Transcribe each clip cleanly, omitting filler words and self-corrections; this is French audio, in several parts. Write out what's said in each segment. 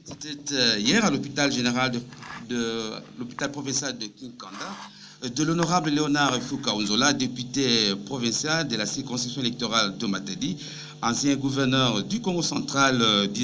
C'était hier à l'hôpital général de l'hôpital provincial de Kinkanda de l'honorable Léonard Foucaounzola, député provincial de la circonscription électorale de Matadi, ancien gouverneur du Congo central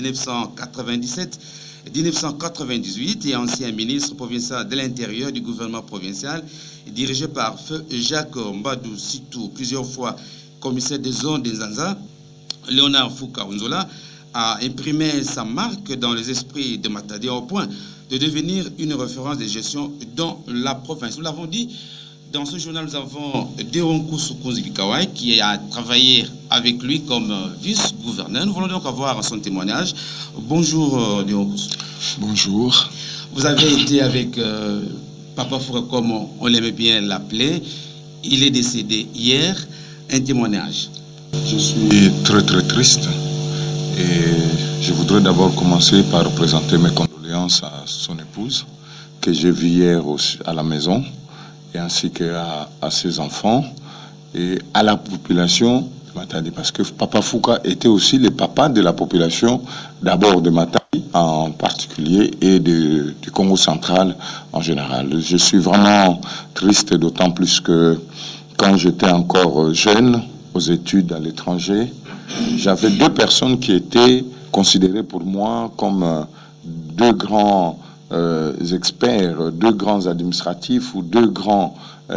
1997-1998 et ancien ministre provincial de l'Intérieur du gouvernement provincial, dirigé par Feu Jacques Mbadou Sitou, plusieurs fois commissaire des zones des Nzanza. Léonard Foucaounzola a imprimé sa marque dans les esprits de Matadi au point de devenir une référence de gestion dans la province. Nous l'avons dit, dans ce journal, nous avons Deonkou Soukouzikawai qui a travaillé avec lui comme vice-gouverneur. Nous voulons donc avoir son témoignage. Bonjour Deonkou. Bonjour. Vous avez été avec Papa Foura, comme on l'aimait bien l'appeler. Il est décédé hier. Un témoignage. Je suis très triste et je voudrais d'abord commencer par présenter mes condoléances à son épouse que j'ai vue hier à la maison et ainsi qu'à ses enfants et à la population de Matadi, parce que Papa Fouka était aussi le papa de la population, d'abord de Matadi en particulier et du Congo central en général. Je suis vraiment triste, d'autant plus que quand j'étais encore jeune, aux études à l'étranger, j'avais deux personnes qui étaient considérées pour moi comme deux grands experts, deux grands administratifs ou deux grands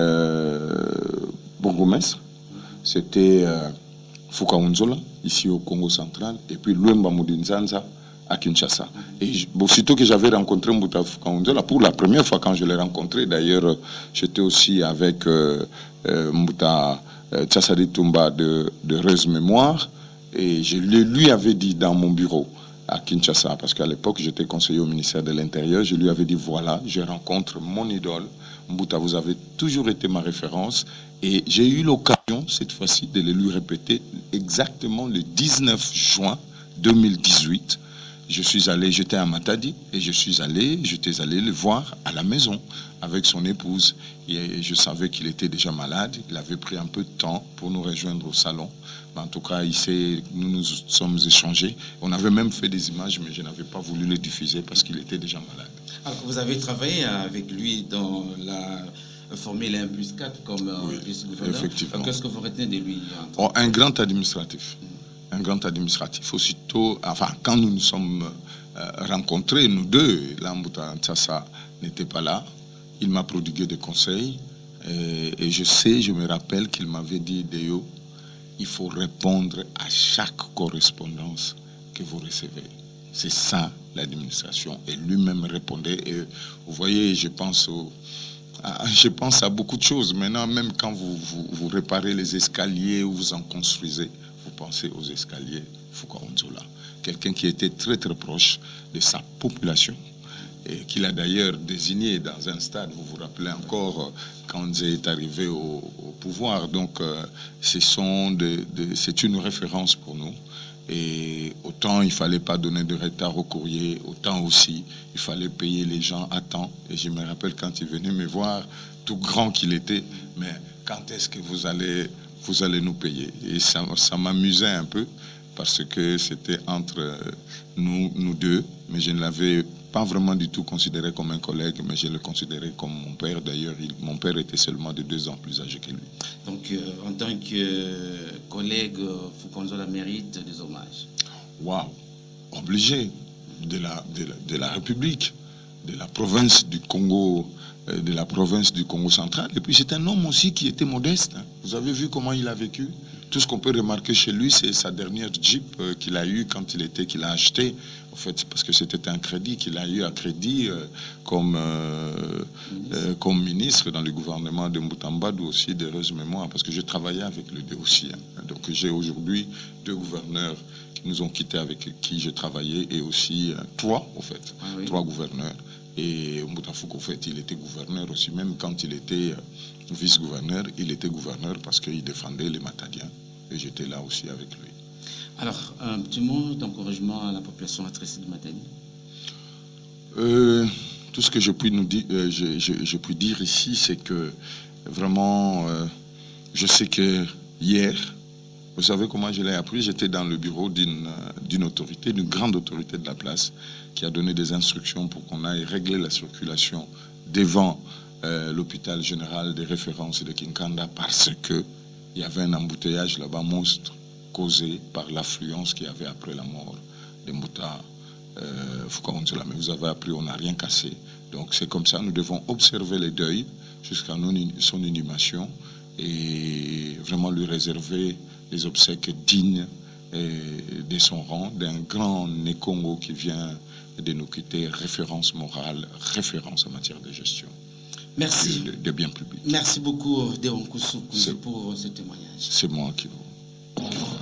bourgmestres. C'était Foucaounzola, ici au Congo central, et puis Luemba Mudinzanza à Kinshasa. Et aussitôt que j'avais rencontré Mbouta Foucaounzola, pour la première fois quand je l'ai rencontré, d'ailleurs, j'étais aussi avec Mbouta Tchassadi Toumba de Reuse Mémoire, et je lui avais dit dans mon bureau à Kinshasa, parce qu'à l'époque j'étais conseiller au ministère de l'Intérieur, je lui avais dit voilà, je rencontre mon idole, Mbouta, vous avez toujours été ma référence, et j'ai eu l'occasion cette fois-ci de le lui répéter exactement le 19 juin 2018. J'étais à Matadi et j'étais allé le voir à la maison avec son épouse. Et je savais qu'il était déjà malade. Il avait pris un peu de temps pour nous rejoindre au salon. Mais en tout cas, nous nous sommes échangés. On avait même fait des images, mais je n'avais pas voulu les diffuser parce qu'il était déjà malade. Alors, vous avez travaillé avec lui dans la Formule 1+4 comme vice-gouverneur. Effectivement. Qu'est-ce que vous retenez de lui? Un grand administratif. Un grand administratif. Aussitôt, quand nous nous sommes rencontrés, nous deux, Mbouta Ntsassa n'était pas là, il m'a prodigué des conseils et je me rappelle qu'il m'avait dit, Déo, il faut répondre à chaque correspondance que vous recevez. C'est ça l'administration. Et lui-même répondait. Et vous voyez, je pense à beaucoup de choses. Maintenant, même quand vous réparez les escaliers ou vous en construisez, vous pensez aux escaliers Foucaounzola. Quelqu'un qui était très proche de sa population et qu'il a d'ailleurs désigné dans un stade, vous vous rappelez encore, quand il est arrivé au pouvoir. Donc, c'est une référence pour nous. Et autant il ne fallait pas donner de retard au courrier, autant aussi il fallait payer les gens à temps. Et je me rappelle quand il venait me voir, tout grand qu'il était, mais quand est-ce que vous allez nous payer? Et ça m'amusait un peu parce que c'était entre nous deux, mais je ne l'avais pas vraiment du tout considéré comme un collègue, mais je le considérais comme mon père. D'ailleurs, mon père était seulement de 2 ans plus âgé que lui. Donc, en tant que collègue, Foucaounzola mérite des hommages. Waouh, obligé de la République, de la province du Congo, central. Et puis c'est un homme aussi qui était modeste. Vous avez vu comment il a vécu? Tout ce qu'on peut remarquer chez lui, c'est sa dernière Jeep qu'il a eu quand qu'il a acheté. En fait, parce que c'était un crédit qu'il a eu à crédit comme ministre dans le gouvernement de Mbouta Mbadou aussi, de Reuse Mémoire, parce que je travaillais avec les deux aussi. Donc j'ai aujourd'hui 2 gouverneurs qui nous ont quittés, avec qui je travaillais, et aussi 3, en fait, 3 gouverneurs. Et Mbouta Foucault, en fait, il était gouverneur aussi. Même quand il était vice-gouverneur, il était gouverneur parce qu'il défendait les Matadiens. Et j'étais là aussi avec lui. Alors, un petit mot d'encouragement à la population attristée de Matadi? Tout ce que je puis dire ici, c'est que vraiment, je sais que hier, Vous savez comment je l'ai appris? J'étais dans le bureau d'une autorité, d'une grande autorité de la place, qui a donné des instructions pour qu'on aille régler la circulation devant l'hôpital général des références de Kinkanda parce qu'il y avait un embouteillage là-bas monstre causé par l'affluence qu'il y avait après la mort de Mbouta. Mais vous avez appris, on n'a rien cassé. Donc c'est comme ça, nous devons observer les deuils jusqu'à son inhumation et vraiment lui réserver les obsèques dignes de son rang, d'un grand Nékongo qui vient de nous quitter, référence morale, référence en matière de gestion. Merci. De biens publics. Merci beaucoup, Deon Koussou, pour ce témoignage. C'est moi qui vous...